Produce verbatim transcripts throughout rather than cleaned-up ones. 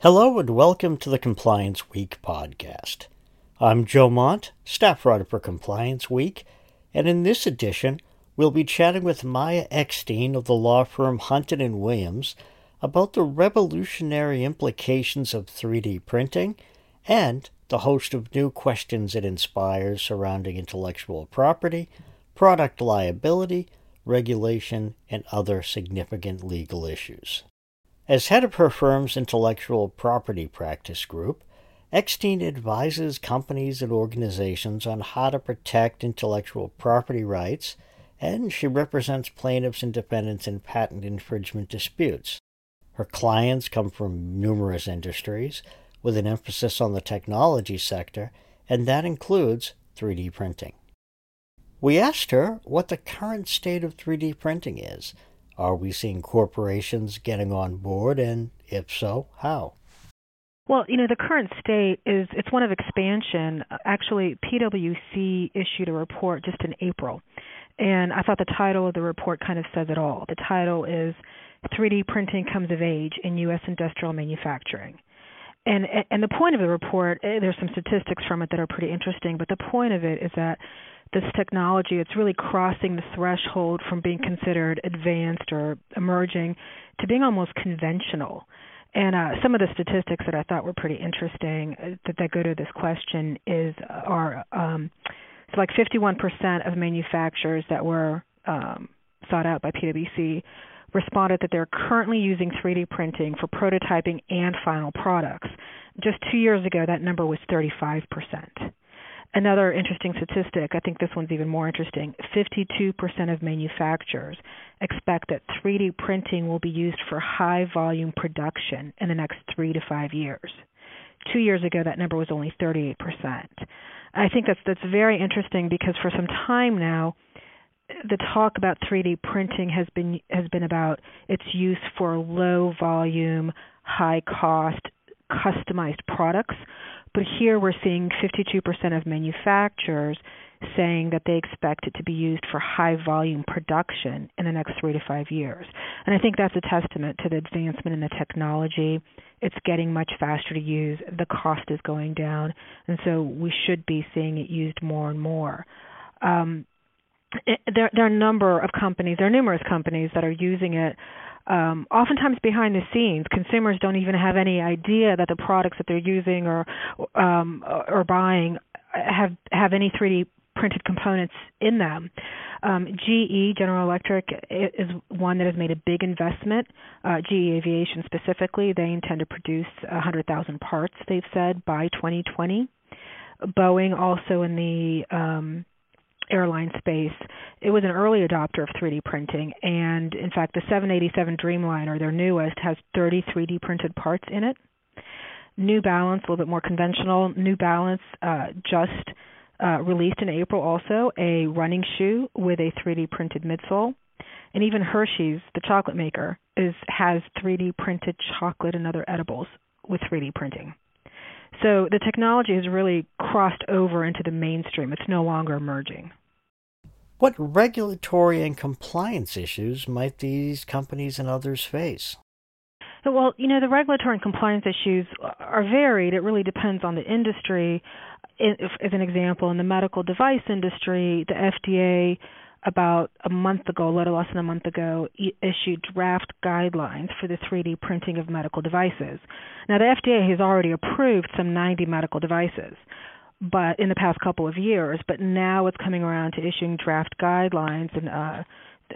Hello and welcome to the Compliance Week podcast. I'm Joe Mont, staff writer for Compliance Week, and in this edition, we'll be chatting with Maya Eckstein of the law firm Hunton and Williams about the revolutionary implications of three D printing and the host of new questions it inspires surrounding intellectual property, product liability, regulation, and other significant legal issues. As head of her firm's intellectual property practice group, Eckstein advises companies and organizations on how to protect intellectual property rights, and she represents plaintiffs and defendants in patent infringement disputes. Her clients come from numerous industries, with an emphasis on the technology sector, and that includes three D printing. We asked her what the current state of three D printing is. Are we seeing corporations getting on board, and if so, how? Well, you know, the current state is, it's one of expansion. Actually, P W C issued a report just in April, and I thought the title of the report kind of says it all. The title is three D Printing Comes of Age in U S Industrial Manufacturing. And and the point of the report, there's some statistics from it that are pretty interesting, but the point of it is that this technology, it's really crossing the threshold from being considered advanced or emerging to being almost conventional. And uh, some of the statistics that I thought were pretty interesting uh, that, that go to this question is are um, so like fifty-one percent of manufacturers that were um, sought out by P W C responded that they're currently using three D printing for prototyping and final products. Just two years ago, that number was thirty-five percent. Another interesting statistic, I think this one's even more interesting, fifty-two percent of manufacturers expect that three D printing will be used for high-volume production in the next three to five years. Two years ago, that number was only thirty-eight percent. I think that's that's very interesting because for some time now, the talk about three D printing has been has been about its use for low-volume, high-cost, customized products. But here we're seeing fifty-two percent of manufacturers saying that they expect it to be used for high-volume production in the next three to five years. And I think that's a testament to the advancement in the technology. It's getting much faster to use. The cost is going down. And so we should be seeing it used more and more. Um, it, there, there are a number of companies, there are numerous companies that are using it. Um, oftentimes behind the scenes, consumers don't even have any idea that the products that they're using or um, or buying have have any three D printed components in them. Um, G E, General Electric, is one that has made a big investment. Uh, G E Aviation specifically, they intend to produce one hundred thousand parts, they've said, by twenty twenty. Boeing also in the um, airline space, it was an early adopter of three D printing, and in fact the seven eighty-seven Dreamliner, their newest, has thirty three D printed parts in it. New Balance, a little bit more conventional, New Balance uh, just uh, released in April also a running shoe with a three D printed midsole. And even Hershey's, the chocolate maker, is has three D printed chocolate and other edibles with three D printing. So the technology has really crossed over into the mainstream. It's no longer emerging. What regulatory and compliance issues might these companies and others face? Well, you know, the regulatory and compliance issues are varied. It really depends on the industry. If, as an example, in the medical device industry, the F D A about a month ago, a little less than a month ago, e- issued draft guidelines for the three D printing of medical devices. Now, the F D A has already approved some ninety medical devices, but in the past couple of years, but now it's coming around to issuing draft guidelines, and uh,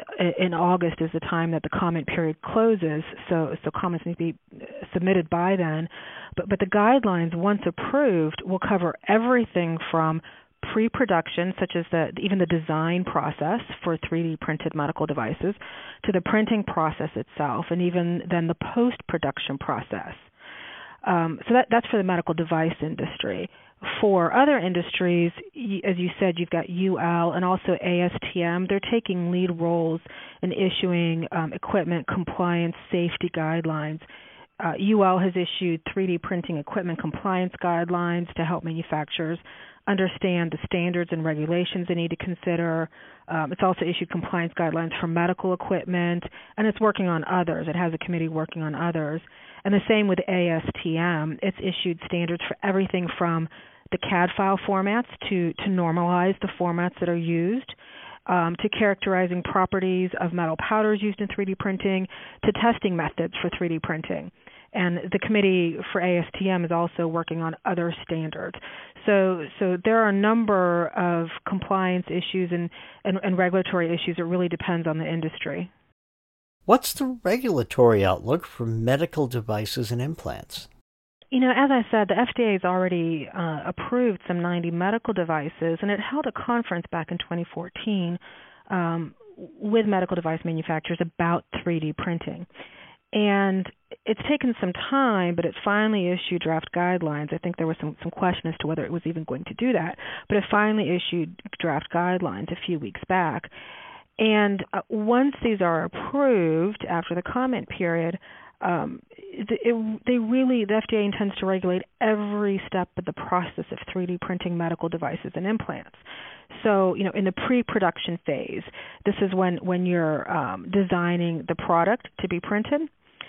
in August is the time that the comment period closes, so so comments need to be submitted by then. But but the guidelines, once approved, will cover everything from pre-production, such as the, even the design process for three D printed medical devices, to the printing process itself, and even then the post-production process. Um, so that, that's for the medical device industry. For other industries, as you said, you've got U L and also A S T M. They're taking lead roles in issuing um, equipment compliance safety guidelines. Uh, U L has issued three D printing equipment compliance guidelines to help manufacturers understand the standards and regulations they need to consider. Um, it's also issued compliance guidelines for medical equipment, and it's working on others. It has a committee working on others. And the same with A S T M. It's issued standards for everything from the C A D file formats to, to normalize the formats that are used, um, to characterizing properties of metal powders used in three D printing, to testing methods for three D printing. And the committee for A S T M is also working on other standards. So, so there are a number of compliance issues and, and, and regulatory issues. It really depends on the industry. What's the regulatory outlook for medical devices and implants? You know, as I said, the F D A has already uh, approved some ninety medical devices, and it held a conference back in twenty fourteen um, with medical device manufacturers about three D printing. And it's taken some time, but it finally issued draft guidelines. I think there was some, some question as to whether it was even going to do that, but it finally issued draft guidelines a few weeks back. And uh, once these are approved after the comment period, um, it, it, they really, the F D A intends to regulate every step of the process of three D printing medical devices and implants. So, you know, in the pre-production phase, this is when, when you're um, designing the product to be printed.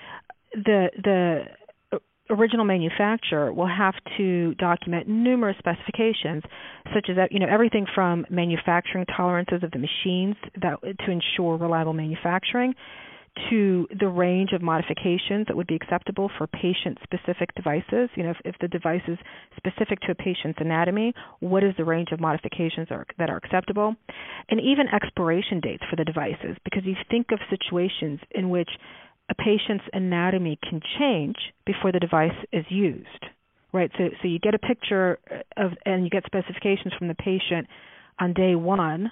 The the original manufacturer will have to document numerous specifications, such as that, you know, everything from manufacturing tolerances of the machines that to ensure reliable manufacturing, to the range of modifications that would be acceptable for patient-specific devices. You know, if, if the device is specific to a patient's anatomy, what is the range of modifications are, that are acceptable? And even expiration dates for the devices, because you think of situations in which a patient's anatomy can change before the device is used, right? So, so you get a picture of, and you get specifications from the patient on day one.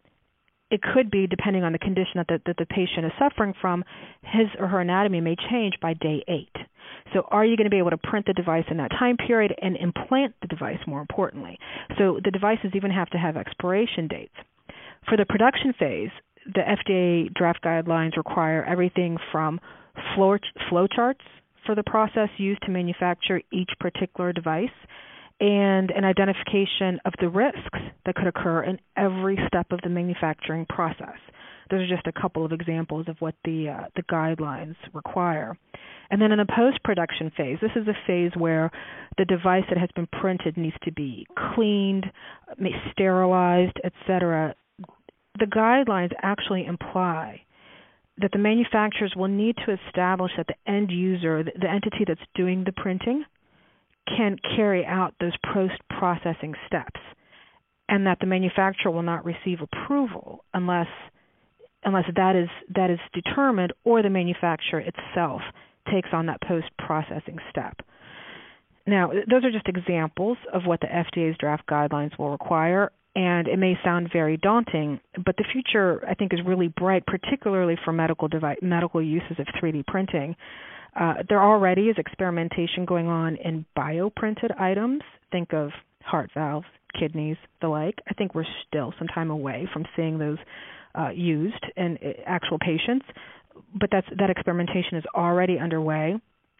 It could be, depending on the condition that the, that the patient is suffering from, his or her anatomy may change by day eight. So are you going to be able to print the device in that time period and implant the device, more importantly? So the devices even have to have expiration dates. For the production phase, the F D A draft guidelines require everything from flow, flow charts for the process used to manufacture each particular device, and an identification of the risks that could occur in every step of the manufacturing process. Those are just a couple of examples of what the uh, the guidelines require. And then in the post-production phase, this is a phase where the device that has been printed needs to be cleaned, sterilized, et cetera. The guidelines actually imply that the manufacturers will need to establish that the end user, the entity that's doing the printing, can carry out those post-processing steps, and that the manufacturer will not receive approval unless unless that is that is determined or the manufacturer itself takes on that post-processing step. Now, those are just examples of what the F D A's draft guidelines will require, and it may sound very daunting, but the future, I think, is really bright, particularly for medical device, medical uses of three D printing. Uh, there already is experimentation going on in bioprinted items. Think of heart valves, kidneys, the like. I think we're still some time away from seeing those uh, used in actual patients, but that's, that experimentation is already underway.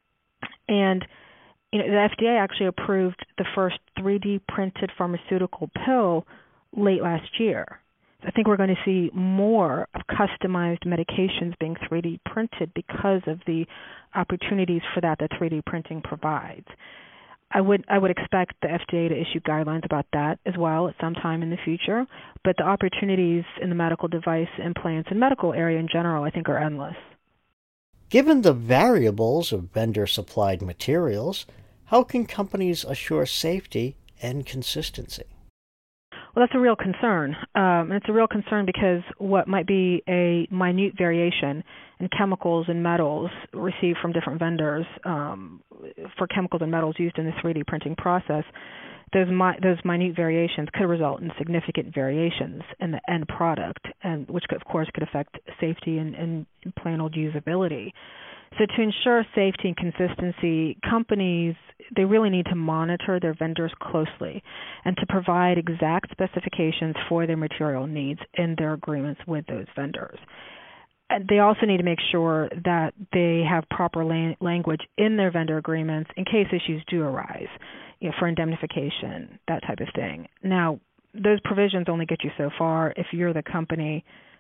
And you know, the F D A actually approved the first three D printed pharmaceutical pill late last year. I think we're going to see more of customized medications being three D printed because of the opportunities for that that three D printing provides. I would I would expect the F D A to issue guidelines about that as well at some time in the future, but the opportunities in the medical device, implants, and medical area in general, I think, are endless. Given the variables of vendor-supplied materials, how can companies assure safety and consistency? Well, that's a real concern. Um, and it's a real concern because what might be a minute variation in chemicals and metals received from different vendors um, for chemicals and metals used in the three D printing process, those mi- those minute variations could result in significant variations in the end product, and which, could, of course, could affect safety and, and implanted usability. So to ensure safety and consistency, companies, they really need to monitor their vendors closely and to provide exact specifications for their material needs in their agreements with those vendors. And they also need to make sure that they have proper la- language in their vendor agreements in case issues do arise, you know, for indemnification, that type of thing. Now, those provisions only get you so far if you're the company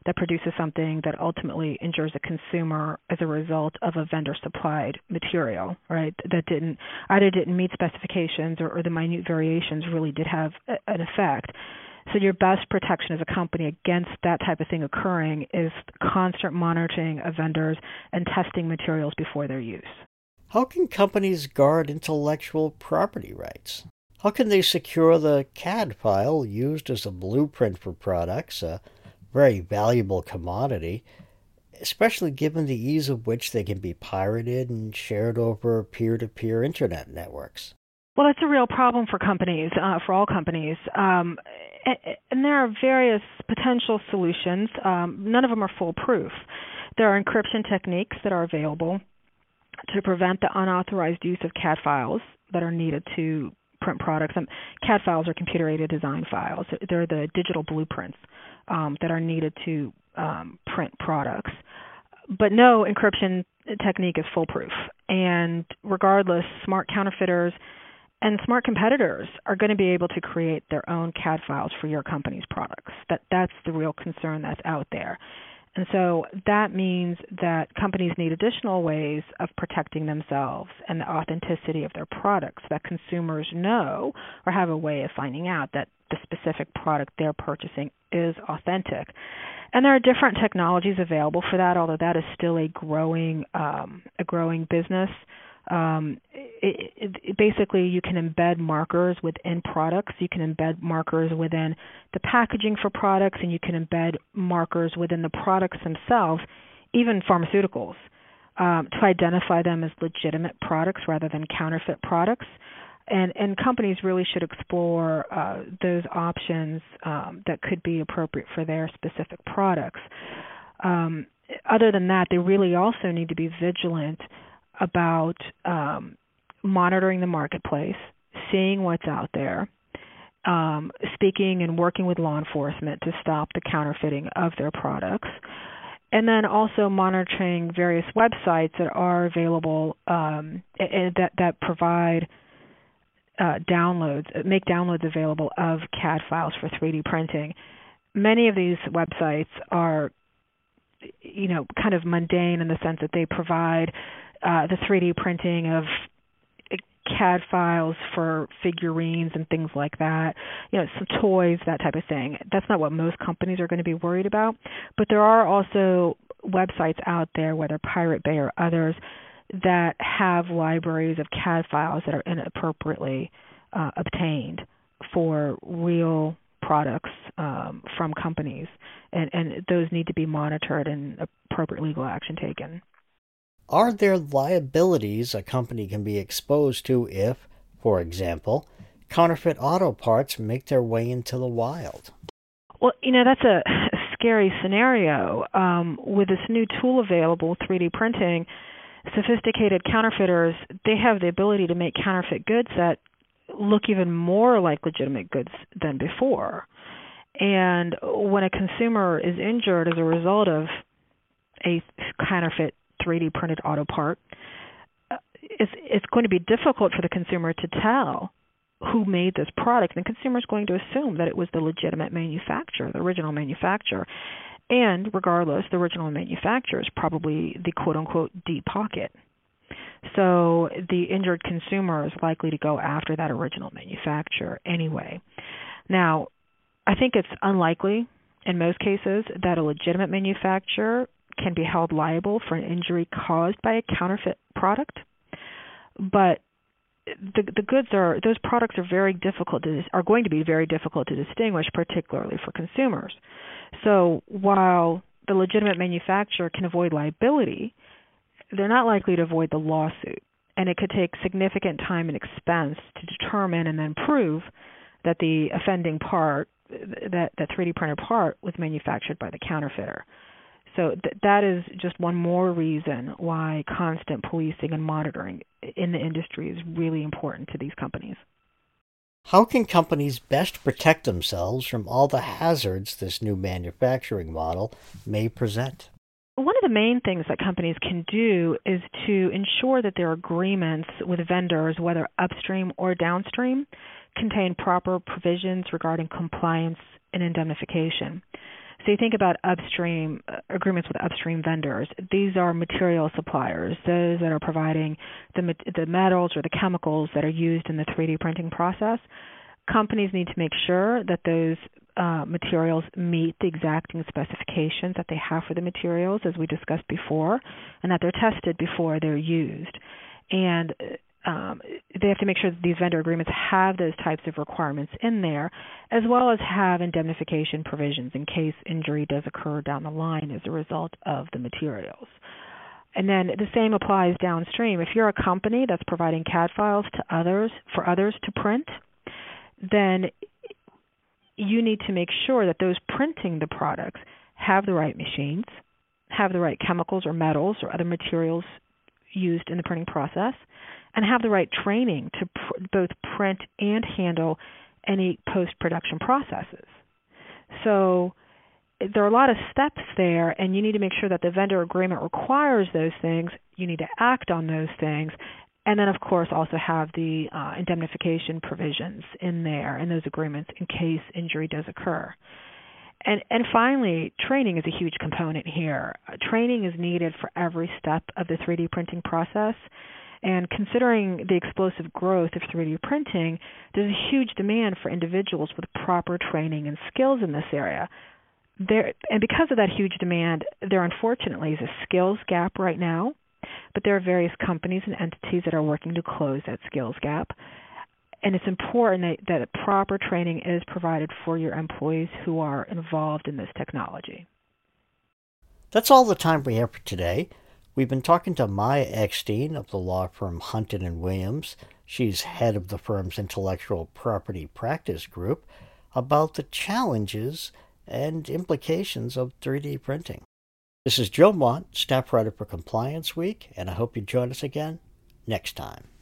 that produces something that ultimately injures a consumer as a result of a vendor-supplied material, right? That didn't either didn't meet specifications or, or the minute variations really did have a, an effect. So your best protection as a company against that type of thing occurring is constant monitoring of vendors and testing materials before their use. How can companies guard intellectual property rights? How can they secure the C A D file used as a blueprint for products, a very valuable commodity, especially given the ease of which they can be pirated and shared over peer-to-peer internet networks? Well, it's a real problem for companies, uh, for all companies. Um, and there are various potential solutions. Um, none of them are foolproof. There are encryption techniques that are available to prevent the unauthorized use of C A D files that are needed to print products. And C A D files are computer-aided design files. They're the digital blueprints um, that are needed to um, print products. But no encryption technique is foolproof. And regardless, smart counterfeiters and smart competitors are going to be able to create their own C A D files for your company's products. That that's the real concern that's out there. And so that means that companies need additional ways of protecting themselves and the authenticity of their products, that consumers know or have a way of finding out that the specific product they're purchasing is authentic. And there are different technologies available for that, although that is still a growing um, a growing business. Um, it, it, it basically, you can embed markers within products. You can embed markers within the packaging for products, and you can embed markers within the products themselves, even pharmaceuticals, um, to identify them as legitimate products rather than counterfeit products. And, and companies really should explore uh, those options um, that could be appropriate for their specific products. Um, other than that, they really also need to be vigilant about um, monitoring the marketplace, seeing what's out there, um, speaking and working with law enforcement to stop the counterfeiting of their products, and then also monitoring various websites that are available um, and that, that provide uh, downloads, make downloads available of C A D files for three D printing. Many of these websites are, you know, kind of mundane in the sense that they provide Uh, the three D printing of C A D files for figurines and things like that, you know, some toys, that type of thing. That's not what most companies are going to be worried about. But there are also websites out there, whether Pirate Bay or others, that have libraries of C A D files that are inappropriately uh, obtained for real products um, from companies, and, and those need to be monitored and appropriate legal action taken. Are there liabilities a company can be exposed to if, for example, counterfeit auto parts make their way into the wild? Well, you know, that's a scary scenario. Um, with this new tool available, three D printing, sophisticated counterfeiters, they have the ability to make counterfeit goods that look even more like legitimate goods than before. And when a consumer is injured as a result of a counterfeit three D printed auto part, it's, it's going to be difficult for the consumer to tell who made this product. And the consumer is going to assume that it was the legitimate manufacturer, the original manufacturer. And regardless, the original manufacturer is probably the quote-unquote deep pocket. So the injured consumer is likely to go after that original manufacturer anyway. Now, I think it's unlikely in most cases that a legitimate manufacturer can be held liable for an injury caused by a counterfeit product, but the the goods are those products are very difficult to are going to be very difficult to distinguish, particularly for consumers. So while the legitimate manufacturer can avoid liability, they're not likely to avoid the lawsuit, and it could take significant time and expense to determine and then prove that the offending part, that that three D printed part, was manufactured by the counterfeiter. So th- that is just one more reason why constant policing and monitoring in the industry is really important to these companies. How can companies best protect themselves from all the hazards this new manufacturing model may present? One of the main things that companies can do is to ensure that their agreements with vendors, whether upstream or downstream, contain proper provisions regarding compliance and indemnification. So you think about upstream uh, agreements with upstream vendors. These are material suppliers, those that are providing the the metals or the chemicals that are used in the three D printing process. Companies need to make sure that those uh, materials meet the exacting specifications that they have for the materials, as we discussed before, and that they're tested before they're used. And um, they have to make sure that these vendor agreements have those types of requirements in there, as well as have indemnification provisions in case injury does occur down the line as a result of the materials. And then the same applies downstream. If you're a company that's providing C A D files to others for others to print, then you need to make sure that those printing the products have the right machines, have the right chemicals or metals or other materials used in the printing process, and have the right training to pr- both print and handle any post-production processes. So there are a lot of steps there, and you need to make sure that the vendor agreement requires those things. You need to act on those things. And then, of course, also have the uh, indemnification provisions in there in those agreements in case injury does occur. And and finally, training is a huge component here. Uh, training is needed for every step of the three D printing process. And considering the explosive growth of three D printing, there's a huge demand for individuals with proper training and skills in this area. There, and because of that huge demand, there unfortunately is a skills gap right now. But there are various companies and entities that are working to close that skills gap. And it's important that, that proper training is provided for your employees who are involved in this technology. That's all the time we have for today. We've been talking to Maya Eckstein of the law firm Hunton and Williams. She's head of the firm's intellectual property practice group, about the challenges and implications of three D printing. This is Joe Mont, staff writer for Compliance Week, and I hope you join us again next time.